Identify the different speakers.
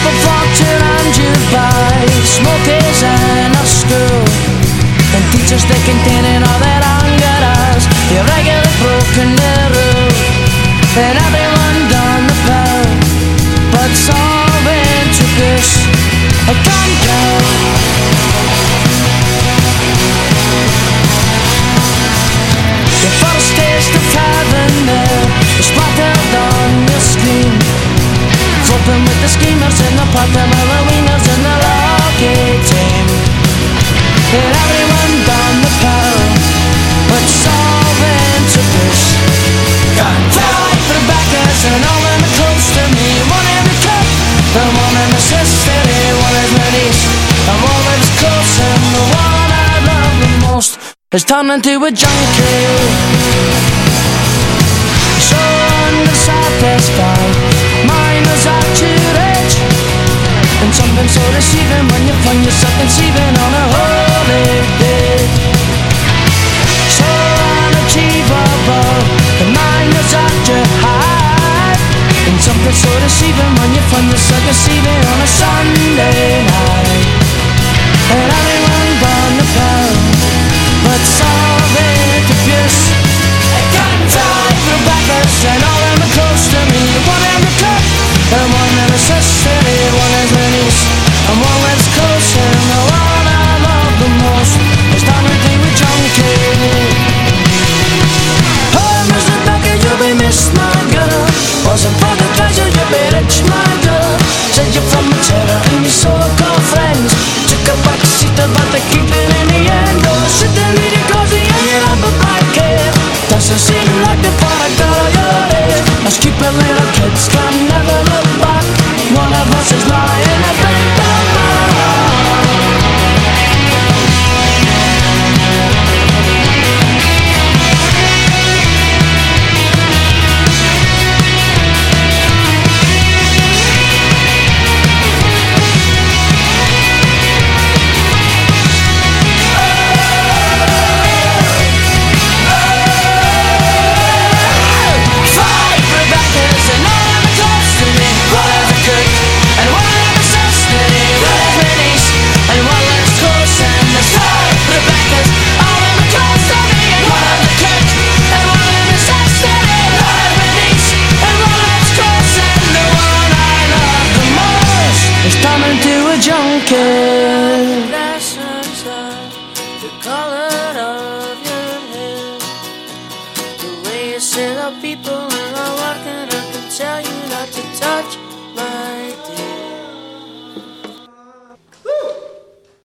Speaker 1: for fortune and Dubai, smokers and a school, and teachers they containing all that anger us. They regularly broken the rule, and everyone done the pill, but solving to this I can't tell. The first taste of heaven there was splattered on your screen, flipping with the schemers in the pot, the Halloweeners in the rocket team, and everyone done the pill, but solving to this can't tell. Rebecca's and all of them close to me, one in the cup, the one in the sister, one is my niece, and one lives close, and the one I love the most has turned into a junkie. So unsatisfied, mine is out too rich, and something so deceiving when you find yourself conceiving on a holiday. So unachievable, the mind is out too high, and something so deceiving when you find yourself conceiving on a Sunday night. And everyone done the pill, but solving abuse. I can't die for Rebecca's and all of them are close to me. One in the cup, and one in the sister, one is my niece, and one lives close, and the one I love the most is done with a junkie. Oh, Miss Rebecca, you'll be missed, my girl. Wasn't for the treasure, you'll be rich, my girl. Said you're from a terror and your so-called friends took a back seat, but they keep it in the end. Oh, sitting in your cozy and you have a black hair. Doesn't seem like the product of your head. Us stupid little kids can never look back. One of us is lying at the people in our work, and I can tell you not to touch